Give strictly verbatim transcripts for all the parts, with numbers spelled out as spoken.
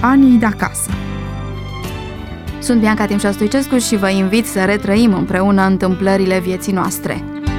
Anii de acasă. Sunt Bianca Timșa-Stoicescu și vă invit să retrăim împreună întâmplările vieții noastre.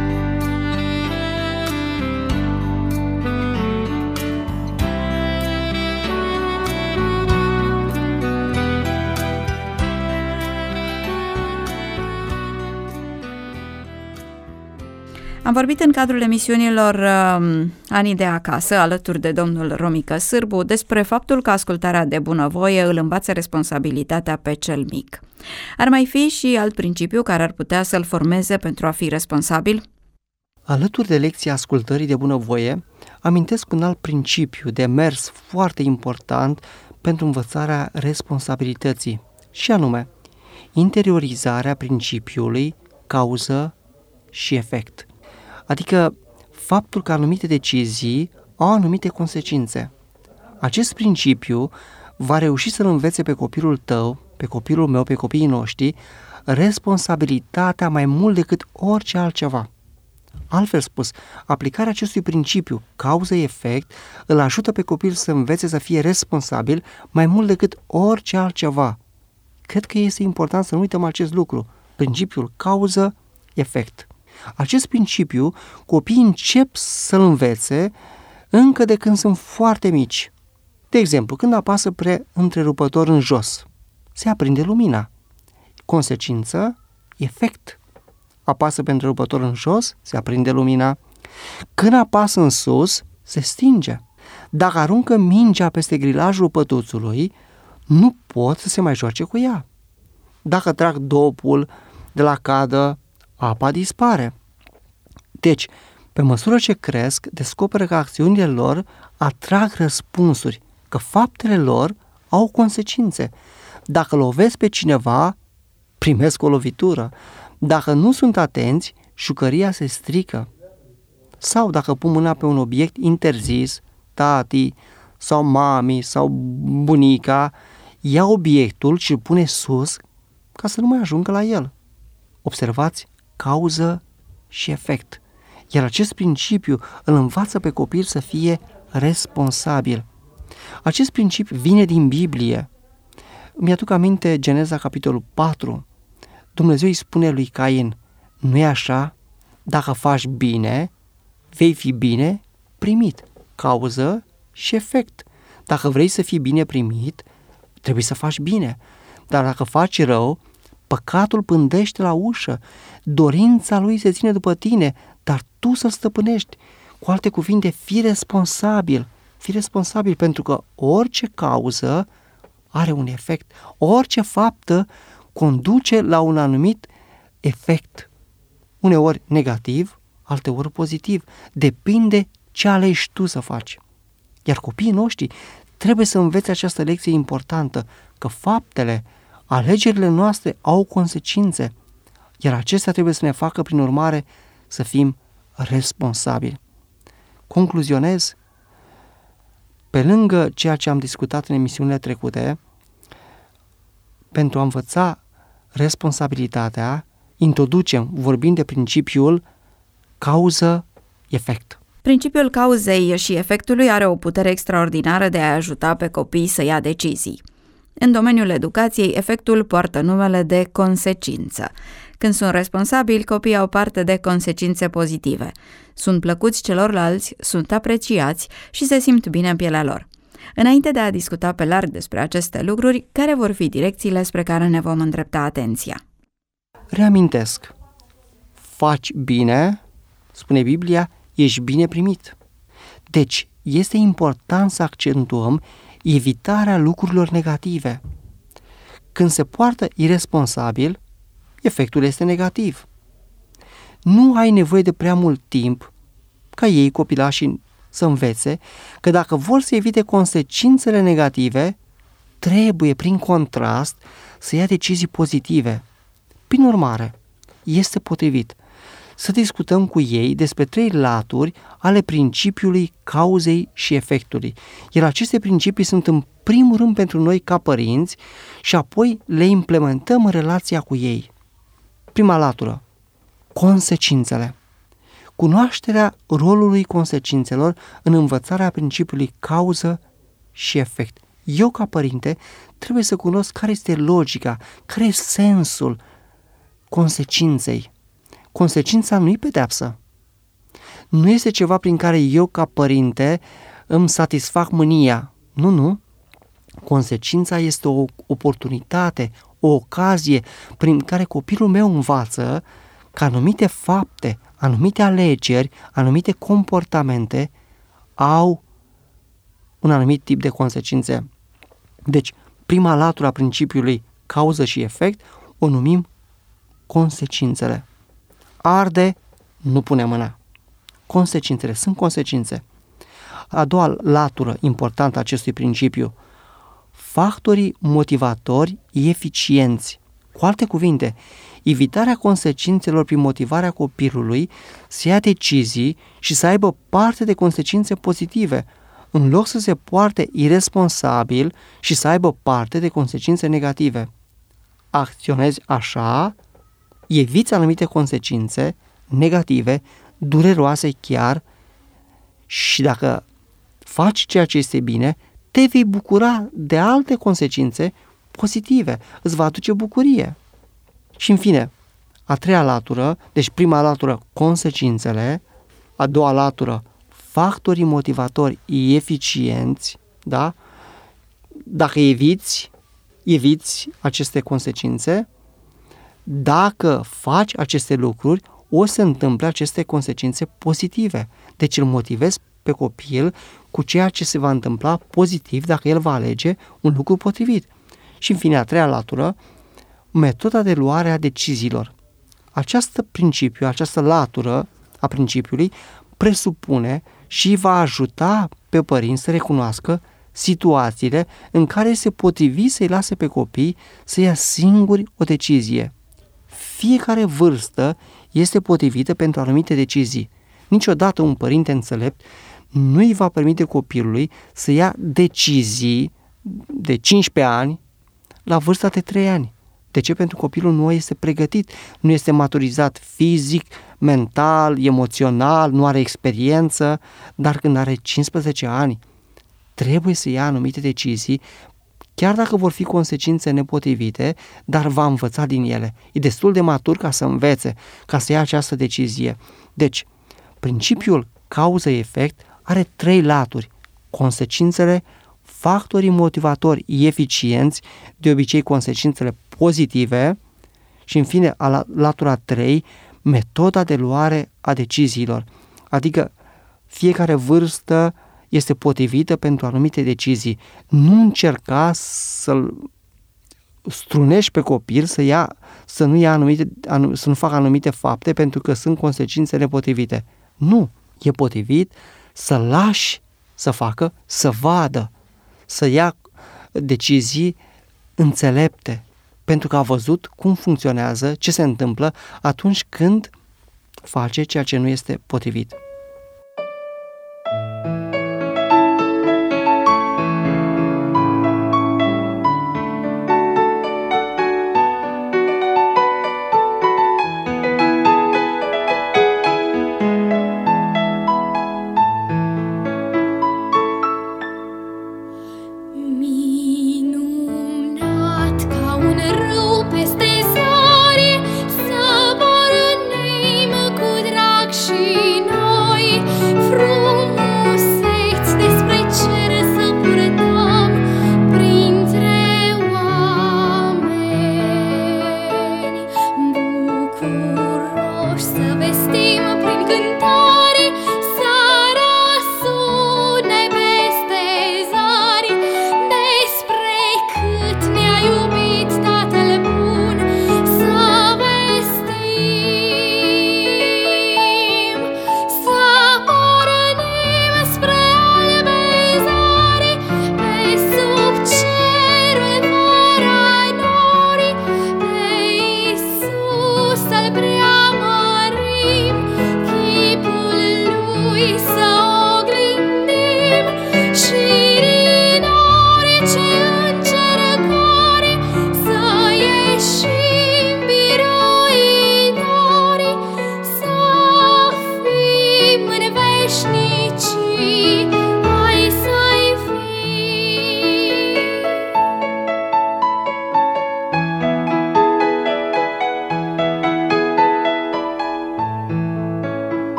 Am vorbit în cadrul emisiunilor uh, Anii de acasă, alături de domnul Romică Sârbu, despre faptul că ascultarea de bunăvoie îl învață responsabilitatea pe cel mic. Ar mai fi și alt principiu care ar putea să-l formeze pentru a fi responsabil? Alături de lecția ascultării de bunăvoie, amintesc un alt principiu de mers foarte important pentru învățarea responsabilității, și anume interiorizarea principiului cauză și efect. Adică faptul că anumite decizii au anumite consecințe. Acest principiu va reuși să-l învețe pe copilul tău, pe copilul meu, pe copiii noștri, responsabilitatea mai mult decât orice altceva. Altfel spus, aplicarea acestui principiu, cauză-efect, îl ajută pe copil să învețe să fie responsabil mai mult decât orice altceva. Cred că este important să nu uităm acest lucru, principiul cauză-efect. Acest principiu, copiii încep să-l învețe încă de când sunt foarte mici. De exemplu, când apasă pe întrerupător în jos, se aprinde lumina. Consecință, efect. Apasă pe întrerupător în jos, se aprinde lumina. Când apasă în sus, se stinge. Dacă aruncă mingea peste grilajul pătuțului, nu pot să se mai joace cu ea. Dacă trag dopul de la cadă, apa dispare. Deci, pe măsură ce cresc, descoperă că acțiunile lor atrag răspunsuri, că faptele lor au consecințe. Dacă lovesc pe cineva, primesc o lovitură. Dacă nu sunt atenți, jucăria se strică. Sau dacă pun mâna pe un obiect interzis, tati sau mami sau bunica, ia obiectul și îl pune sus ca să nu mai ajungă la el. Observați, cauză și efect. Iar acest principiu îl învață pe copil să fie responsabil. Acest principiu vine din Biblie. Mi-aduc aminte Geneza, capitolul patru. Dumnezeu îi spune lui Cain, nu e așa? Dacă faci bine, vei fi bine primit. Cauză și efect. Dacă vrei să fii bine primit, trebuie să faci bine. Dar dacă faci rău, păcatul pândește la ușă, dorința lui se ține după tine, dar tu să-l stăpânești. Cu alte cuvinte, fii responsabil. Fii responsabil pentru că orice cauză are un efect. Orice faptă conduce la un anumit efect. Uneori negativ, alteori pozitiv. Depinde ce alegi tu să faci. Iar copiii noștri trebuie să învețe această lecție importantă, că faptele, alegerile noastre au consecințe, iar acestea trebuie să ne facă, prin urmare, să fim responsabili. Concluzionez, pe lângă ceea ce am discutat în emisiunile trecute, pentru a învăța responsabilitatea, introducem, vorbind de principiul cauză-efect. Principiul cauzei și efectului are o putere extraordinară de a ajuta pe copii să ia decizii. În domeniul educației, efectul poartă numele de consecință. Când sunt responsabili, copiii au parte de consecințe pozitive. Sunt plăcuți celorlalți, sunt apreciați și se simt bine în pielea lor. Înainte de a discuta pe larg despre aceste lucruri, care vor fi direcțiile spre care ne vom îndrepta atenția? Reamintesc, faci bine, spune Biblia, ești bine primit. Deci, este important să accentuăm evitarea lucrurilor negative. Când se poartă iresponsabil, efectul este negativ. Nu ai nevoie de prea mult timp ca ei, copilașii, să învețe că dacă vor să evite consecințele negative, trebuie, prin contrast, să ia decizii pozitive. Prin urmare, este potrivit să discutăm cu ei despre trei laturi ale principiului cauzei și efectului. Iar aceste principii sunt în primul rând pentru noi ca părinți și apoi le implementăm în relația cu ei. Prima latură, consecințele. Cunoașterea rolului consecințelor în învățarea principiului cauză și efect. eu ca părinte trebuie să cunosc care este logica, care este sensul consecinței. Consecința nu e pedeapsă. Nu este ceva prin care eu ca părinte îmi satisfac mânia. Nu, nu. Consecința este o oportunitate, o ocazie prin care copilul meu învață că anumite fapte, anumite alegeri, anumite comportamente au un anumit tip de consecințe. Deci, prima latură a principiului cauză și efect o numim consecințele. Arde, nu pune mâna. Consecințele, sunt consecințe. A doua latură importantă a acestui principiu, factorii motivatori eficienți. Cu alte cuvinte, evitarea consecințelor prin motivarea copilului să ia decizii și să aibă parte de consecințe pozitive, în loc să se poarte iresponsabil și să aibă parte de consecințe negative. Acționezi așa, eviți anumite consecințe negative, dureroase chiar, și dacă faci ceea ce este bine, te vei bucura de alte consecințe pozitive, îți va aduce bucurie. Și în fine, a treia latură, deci prima latură, consecințele, a doua latură, factorii motivatori eficienți, da? Dacă eviți, eviți aceste consecințe, dacă faci aceste lucruri, o să întâmple aceste consecințe pozitive. Deci îl motivezi pe copil cu ceea ce se va întâmpla pozitiv dacă el va alege un lucru potrivit. Și în fine, a treia latură, metoda de luare a deciziilor. Această principiu, această latură a principiului presupune și va ajuta pe părinți să recunoască situațiile în care se potrivi să-i lase pe copii să ia singuri o decizie. Fiecare vârstă este potrivită pentru anumite decizii. Niciodată un părinte înțelept nu îi va permite copilului să ia decizii de cincisprezece ani la vârsta de trei ani. De ce? Pentru că copilul nu este pregătit, nu este maturizat fizic, mental, emoțional, nu are experiență, dar când are cincisprezece ani, trebuie să ia anumite decizii, chiar dacă vor fi consecințe nepotrivite, dar va învăța din ele. E destul de matur ca să învețe, ca să ia această decizie. Deci, principiul cauză-efect are trei laturi: consecințele, factorii motivatori eficienți, de obicei consecințele pozitive, și în fine, a latura trei, metoda de luare a deciziilor. Adică fiecare vârstă este potrivită pentru anumite decizii. Nu încerca să-l strunești pe copil să, ia, să, nu, ia anumite, anu, să nu facă anumite fapte pentru că sunt consecințe nepotrivite. Nu, e potrivit să lași să facă, să vadă, să ia decizii înțelepte, pentru că a văzut cum funcționează, ce se întâmplă atunci când face ceea ce nu este potrivit. Peste soare, să pornim cu drag și noi.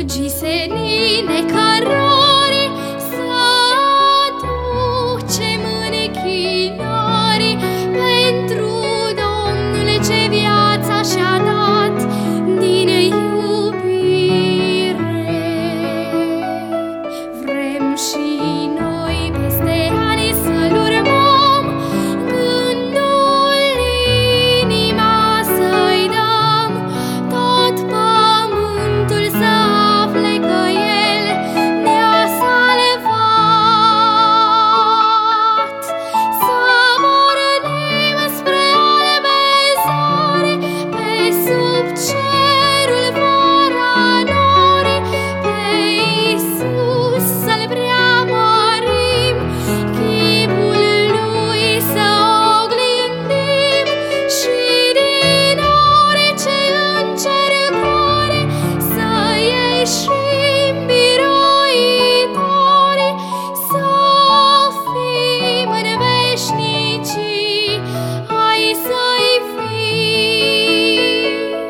struggi senine cărori, să aducem închinări pentru Domnul ce viața și-a dat din iubire. Vrem și noi peste ani să-L urmăm, gândul, inima să-i dăm, tot pământul să afle că El ne-a salvat. Să pornim spre albe zare, pe sub cerul fără nori, pe Iisus să-L preamărim, chipul Lui să oglindim și din orice încercare să ieșim biruitori, să fim în veșnicii ai Să-i fii.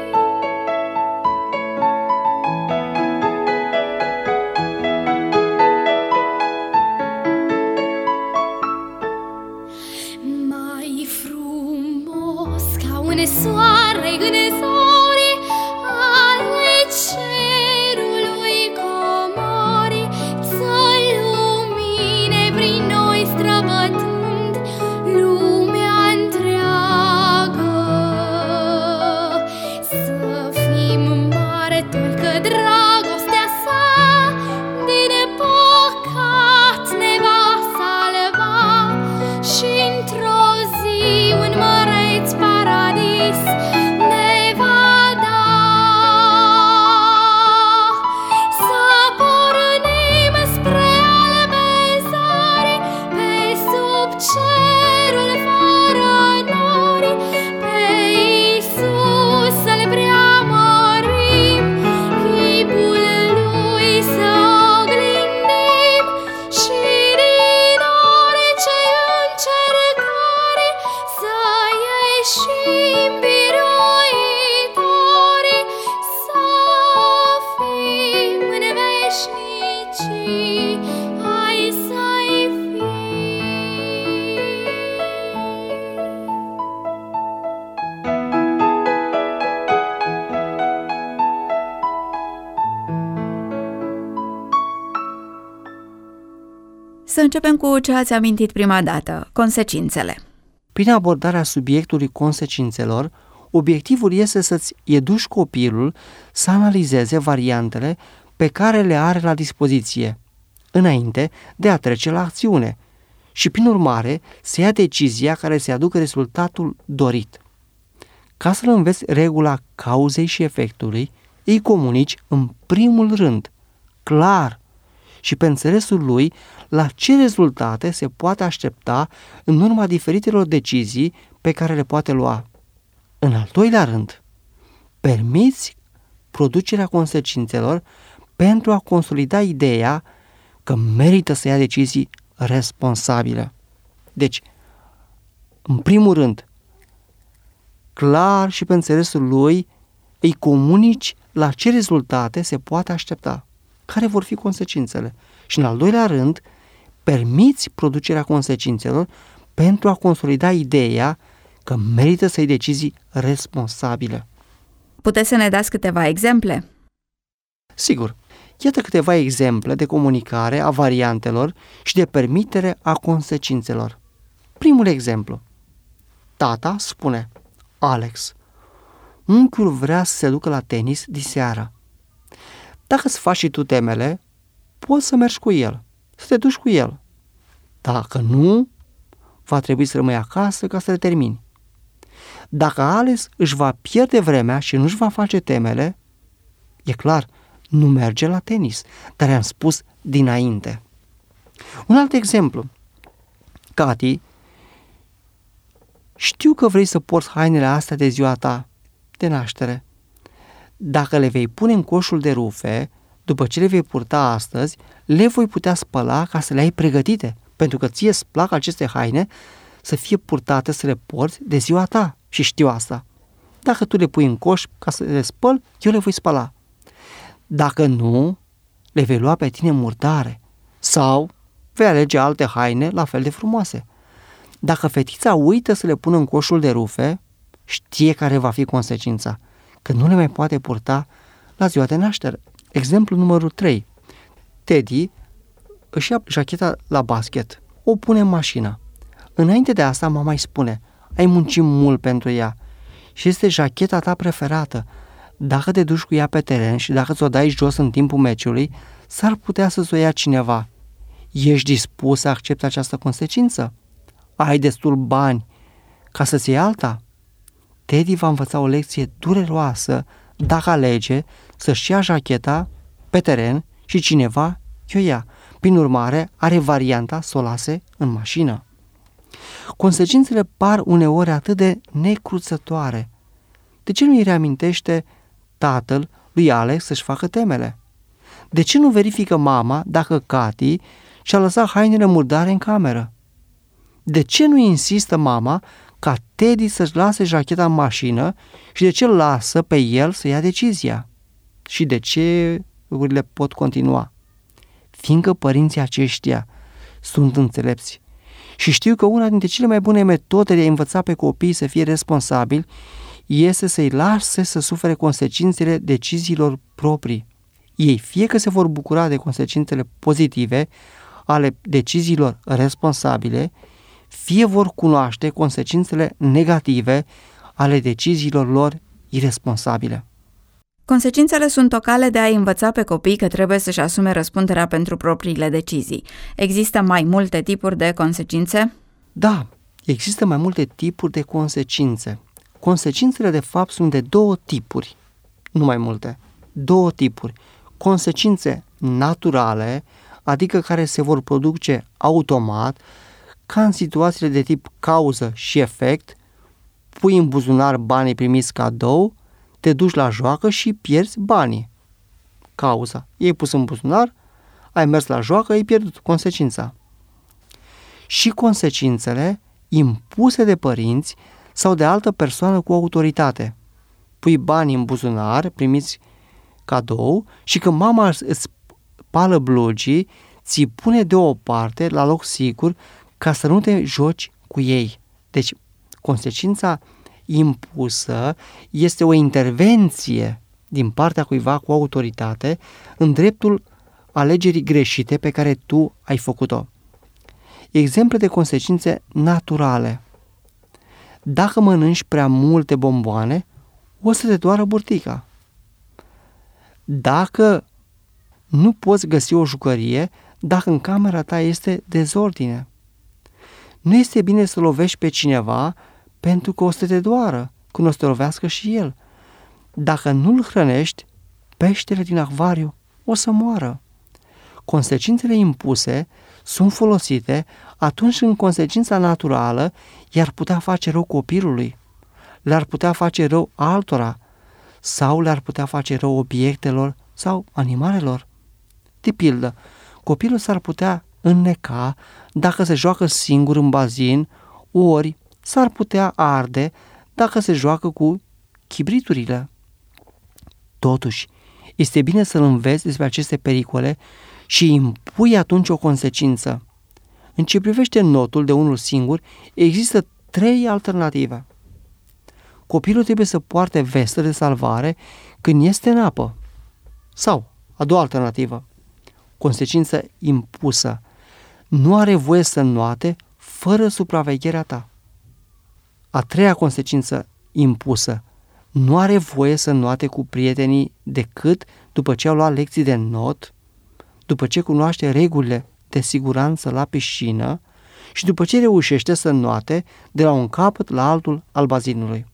Mai frumos ca un soare în zori ale cerului comori, să lumine prin noi străbătând lumea întreagă. Să fim martori că dragostea sa din păcat ne va salva și într-o zi un măreț paradis ne va da. Să pornim spre albe zare, pe sub cerul fără nori, pe Iisus să-L preamărim, chipul Lui să oglindim și din orice încercare să ieșim biruitori, să fim în veșnicii ai Să-i fii. Să începem cu ce ați amintit prima dată, consecințele. Prin abordarea subiectului consecințelor, obiectivul este să-ți educi copilul să analizeze variantele pe care le are la dispoziție, înainte de a trece la acțiune și, prin urmare, să ia decizia care să aducă rezultatul dorit. Ca să-l înveți regula cauzei și efectului, îi comunici în primul rând, clar și pe înțelesul lui, la ce rezultate se poate aștepta în urma diferitelor decizii pe care le poate lua. În al doilea rând, permiți producerea consecințelor pentru a consolida ideea că merită să ia decizii responsabile. Deci, în primul rând, clar și pe înțelesul lui, îi comunici la ce rezultate se poate aștepta, care vor fi consecințele. Și în al doilea rând, permiți producerea consecințelor pentru a consolida ideea că merită să iei decizii responsabile. Puteți să ne dați câteva exemple? Sigur, iată câteva exemple de comunicare a variantelor și de permitere a consecințelor. Primul exemplu. Tata spune: Alex, unchiul vrea să se ducă la tenis diseară. Dacă îți faci și tu temele, poți să mergi cu el, să te duci cu el. Dacă nu, va trebui să rămâi acasă ca să le termini. Dacă Alex își va pierde vremea și nu își va face temele, e clar, nu merge la tenis, dar i-am spus dinainte. Un alt exemplu. Cati, știu că vrei să porți hainele astea de ziua ta de naștere. Dacă le vei pune în coșul de rufe, după ce le vei purta astăzi, le voi putea spăla ca să le ai pregătite, pentru că ție îți plac aceste haine să fie purtate, să le porți de ziua ta și știu asta. Dacă tu le pui în coș ca să le spăl, eu le voi spăla. Dacă nu, le vei lua pe tine murdare sau vei alege alte haine la fel de frumoase. Dacă fetița uită să le pună în coșul de rufe, știe care va fi consecința, că nu le mai poate purta la ziua de naștere. Exemplu numărul trei. Teddy își ia jacheta la basket, o pune în mașină. Înainte de asta, mama îi spune: ai muncit mult pentru ea și este jacheta ta preferată. Dacă te duci cu ea pe teren și dacă ți-o dai jos în timpul meciului, s-ar putea să-ți o ia cineva. Ești dispus să accepti această consecință? Ai destul bani ca să-ți iei alta? Teddy va învăța o lecție dureroasă dacă alege să-și ia jacheta pe teren și cineva i-o ia. Prin urmare, are varianta să o lase în mașină. Consecințele par uneori atât de necruțătoare. De ce nu îi reamintește tatăl lui Alex să-și facă temele? De ce nu verifică mama dacă Cathy și-a lăsat hainele murdare în cameră? De ce nu insistă mama ca Teddy să-și lase jacheta în mașină și de ce îl lasă pe el să ia decizia? Și de ce lucrurile pot continua? Fiindcă părinții aceștia sunt înțelepți și știu că una dintre cele mai bune metode de a învăța pe copii să fie responsabili este să-i lase să sufere consecințele deciziilor proprii. Ei fie că se vor bucura de consecințele pozitive ale deciziilor responsabile, fie vor cunoaște consecințele negative ale deciziilor lor irresponsabile. Consecințele sunt o cale de a învăța pe copii că trebuie să-și asume răspunderea pentru propriile decizii. Există mai multe tipuri de consecințe? Da, există mai multe tipuri de consecințe. Consecințele, de fapt, sunt de două tipuri, nu mai multe, două tipuri. Consecințe naturale, adică care se vor produce automat, ca în situațiile de tip cauză și efect, pui în buzunar banii primiți cadou, te duci la joacă și pierzi banii. Cauza. I-ai pus în buzunar, ai mers la joacă, ai pierdut. Consecința. Și consecințele impuse de părinți sau de altă persoană cu autoritate. Pui banii în buzunar, primiți cadou și când mama îți spală blugii, ți pune deoparte, la loc sigur, ca să nu te joci cu ei. Deci, consecința impusă este o intervenție din partea cuiva cu autoritate în dreptul alegerii greșite pe care tu ai făcut-o. Exemple de consecințe naturale. Dacă mănânci prea multe bomboane, o să te doară burtica. Dacă nu poți găsi o jucărie, dacă în camera ta este dezordine. Nu este bine să lovești pe cineva pentru că o să te doară, când o să te lovească și el. Dacă nu-l hrănești, peștele din acvariu o să moară. Consecințele impuse sunt folosite atunci când consecința naturală i-ar putea face rău copilului, le-ar putea face rău altora sau le-ar putea face rău obiectelor sau animalelor. De pildă, copilul s-ar putea înneca dacă se joacă singur în bazin, ori s-ar putea arde dacă se joacă cu chibriturile. Totuși, este bine să-l înveți despre aceste pericole și impui atunci o consecință. În ce privește notul de unul singur, există trei alternative. Copilul trebuie să poarte vestă de salvare când este în apă. Sau, a doua alternativă, consecință impusă. Nu are voie să înnoate fără supravegherea ta. A treia consecință impusă. Nu are voie să înnoate cu prietenii decât după ce au luat lecții de not, după ce cunoaște regulile de siguranță la piscină și după ce reușește să înnoate de la un capăt la altul al bazinului.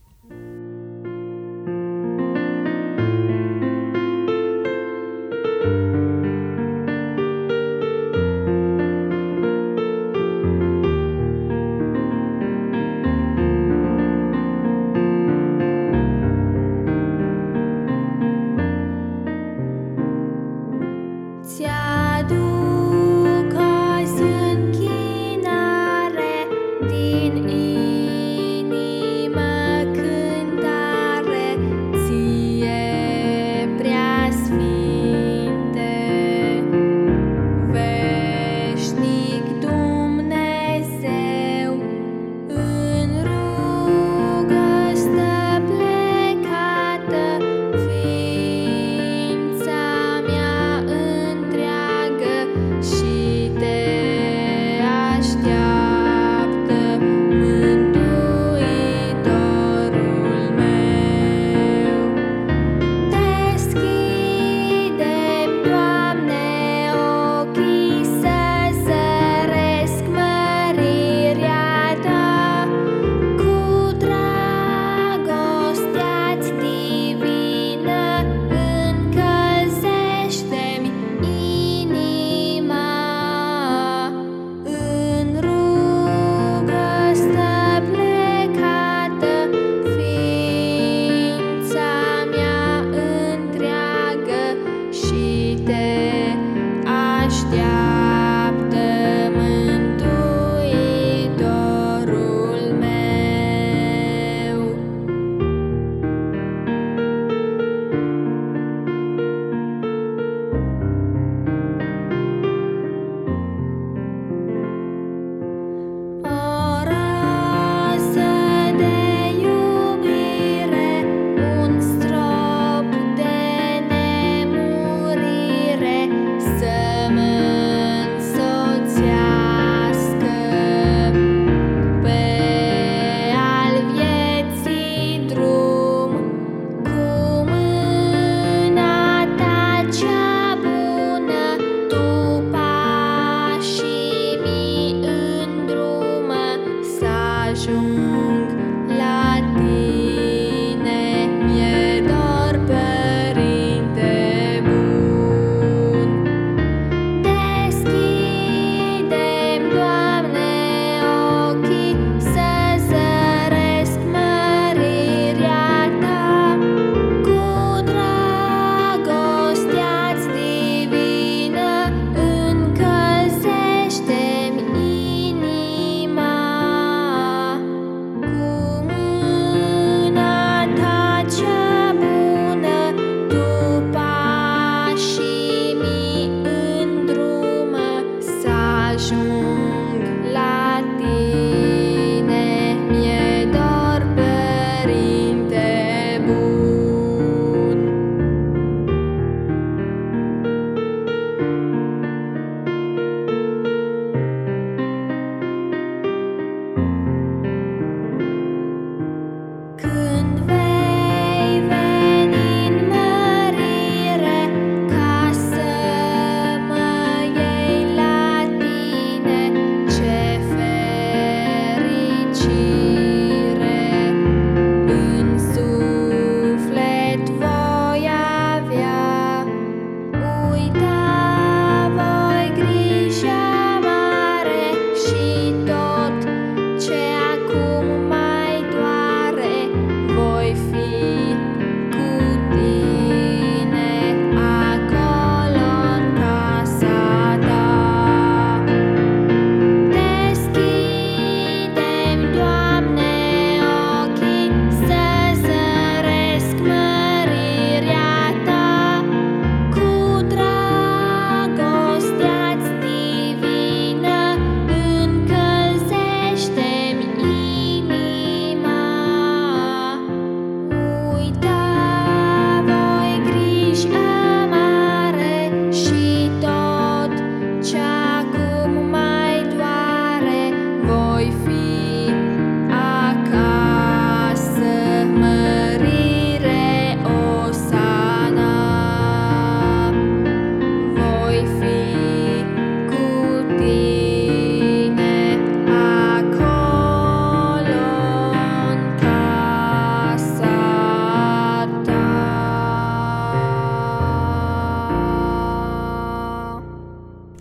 Ți-aduc azi închinare din inimă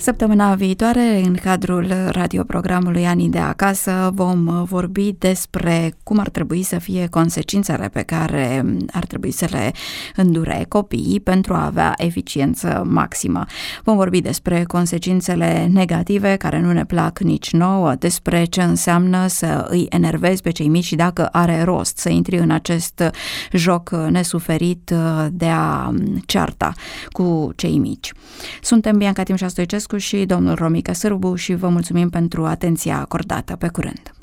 Săptămâna viitoare, în cadrul radioprogramului Anii de Acasă, vom vorbi despre cum ar trebui să fie consecințele pe care ar trebui să le îndure copiii pentru a avea eficiență maximă. Vom vorbi despre consecințele negative care nu ne plac nici nouă, despre ce înseamnă să îi enervezi pe cei mici și dacă are rost să intri în acest joc nesuferit de a cearta cu cei mici. Suntem Bianca Timșa Stoicescu și domnul Romica Sârbu și vă mulțumim pentru atenția acordată. Pe curând!